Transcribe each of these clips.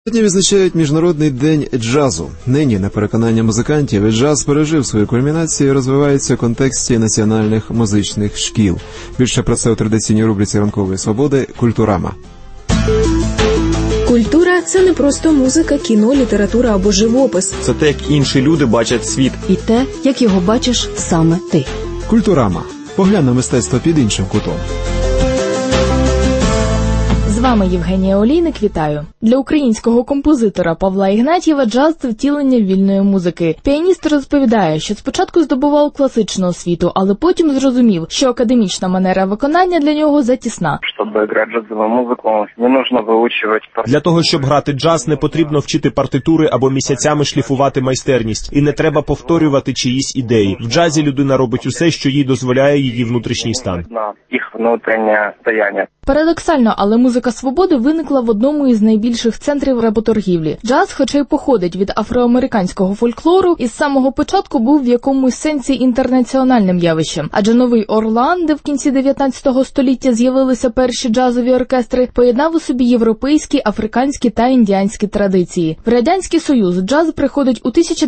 Сьогодні відзначають Міжнародний день джазу. Нині, на переконання музикантів, джаз пережив свою кульмінацію і розвивається в контексті національних музичних шкіл. Більше про це у традиційній рубриці «Ранкової свободи» «Культурама». Культура – це не просто музика, кіно, література або живопис. Це те, як інші люди бачать світ. І те, як його бачиш саме ти. «Культурама». Поглянь на мистецтво під іншим кутом. З вами Євгенія Олійник, вітаю. Для українського композитора Павла Ігнатьєва джаз – це втілення вільної музики. Піаніст розповідає, що спочатку здобував класичну освіту, але потім зрозумів, що академічна манера виконання для нього затісна. Щоб грати джазову музику, не потрібно вивчувати партитури. Для того, щоб грати джаз, не потрібно вчити партитури або місяцями шліфувати майстерність. І не треба повторювати чиїсь ідеї. В джазі людина робить усе, що їй дозволяє її внутрішній стан. Їх внутрішнє стояння. Парадоксально, але музика свободи виникла в одному із найбільших центрів работоргівлі. Джаз, хоча й походить від афроамериканського фольклору, із самого початку був в якомусь сенсі інтернаціональним явищем. Адже Новий Орлеан, де в кінці 19 століття з'явилися перші джазові оркестри, поєднав у собі європейські, африканські та індіанські традиції. В Радянський Союз джаз приходить у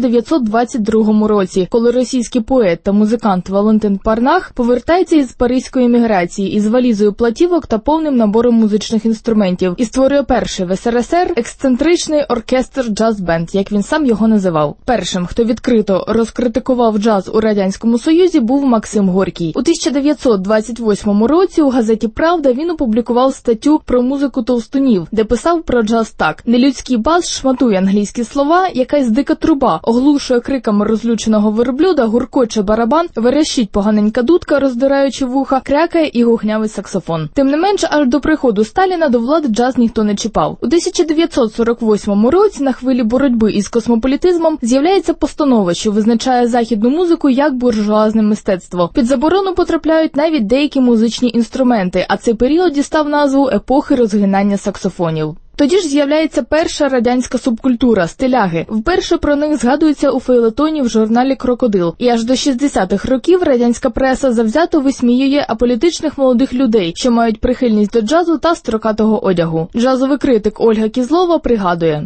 1922 році, коли російський поет та музикант Валентин Парнах повертається із паризької еміграції із валізою платівок та повним набором музичних інструментів і створює перший в СРСР ексцентричний оркестр джаз-бенд, як він сам його називав. Першим, хто відкрито розкритикував джаз у Радянському Союзі, був Максим Горький. У 1928 році у газеті «Правда» він опублікував статтю про музику товстунів, де писав про джаз так: «Нелюдський бас шматує англійські слова, якась дика труба оглушує криками розлюченого верблюда, гуркоче барабан, верещить поганенька дудка, роздираючи вуха, крякає і гухнявий саксофон». Тим не менше, аж до приходу Сталіна до влади джаз ніхто не чіпав. У 1948 році на хвилі боротьби із космополітизмом з'являється постанова, що визначає західну музику як буржуазне мистецтво. Під заборону потрапляють навіть деякі музичні інструменти, а цей період дістав назву епохи розгинання саксофонів. Тоді ж з'являється перша радянська субкультура – стиляги. Вперше про них згадується у фейлетоні в журналі «Крокодил». І аж до 60-х років радянська преса завзято висміює аполітичних молодих людей, що мають прихильність до джазу та строкатого одягу. Джазовий критик Ольга Кізлова пригадує.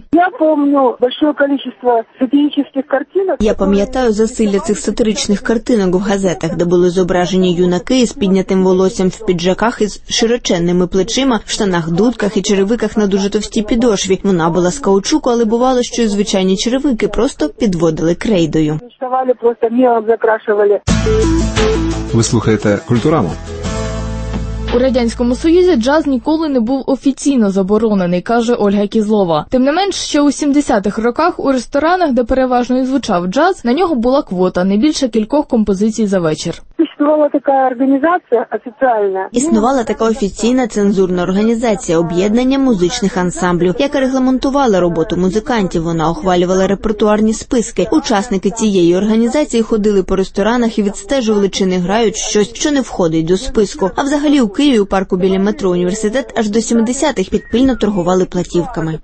Я пам'ятаю засилля цих сатиричних картинок в газетах, де були зображені юнаки з піднятим волоссям в піджаках із широченними плечима, в штанах-дудках і черевиках на дуже товстій підошві. Вона була з каучуку, але бувало, що і звичайні черевики просто підводили крейдою. Ви слухаєте «Культураму». У Радянському Союзі джаз ніколи не був офіційно заборонений, каже Ольга Кізлова. Тим не менш, ще у 70-х роках у ресторанах, де переважно і звучав джаз, на нього була квота, не більше кількох композицій за вечір. Існувала така офіційна цензурна організація «Об'єднання музичних ансамблів», яка регламентувала роботу музикантів. Вона ухвалювала репертуарні списки. Учасники цієї організації ходили по ресторанах і відстежували, чи не грають щось, що не входить до списку. А взагалі у Києві у парку біля метро «Університет» аж до 70-х підпільно торгували платівками.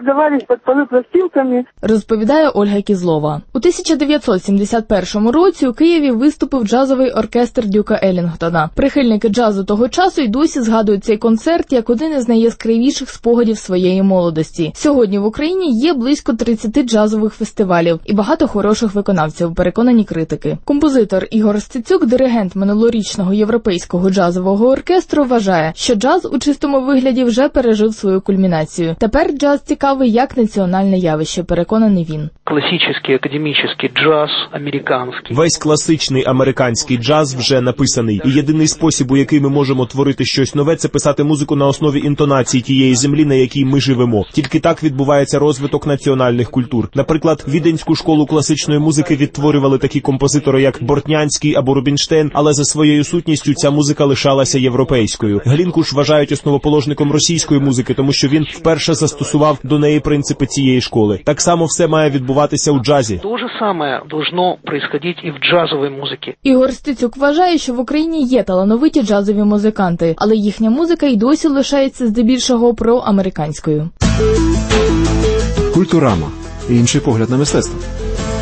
Розповідає Ольга Кізлова. У 1971 році у Києві виступив джазовий оркестр Дюка Еллінгтона. Прихильники джазу того часу й досі згадують цей концерт як один із найяскравіших спогадів своєї молодості. Сьогодні в Україні є близько 30 джазових фестивалів і багато хороших виконавців, переконані критики. Композитор Ігор Стецюк, диригент минулорічного європейського джазового оркестру, вважає, що джаз у чистому вигляді вже пережив свою кульмінацію. Тепер джаз цікавий як національне явище, переконаний він. Класичний академічний джаз американський. Весь класичний американський джаз вже написаний. І єдиний спосіб, у який ми можемо творити щось нове, це писати музику на основі інтонацій тієї землі, на якій ми живемо. Тільки так відбувається розвиток національних культур. Наприклад, Віденську школу класичної музики відтворювали такі композитори, як Бортнянський або Рубінштейн, але за своєю сутністю ця музика лишалася європейською. Глінку ж вважають основоположником російської музики, тому що він вперше застосував до неї принципи цієї школи. Так само все має відбуватися у джазі. То же саме должно происходить і в джазовій музиці. Ігор Стецюк вважає, що в Україні є талановиті джазові музиканти, але їхня музика й досі лишається здебільшого проамериканською. «Культурама» – інший погляд на мистецтво.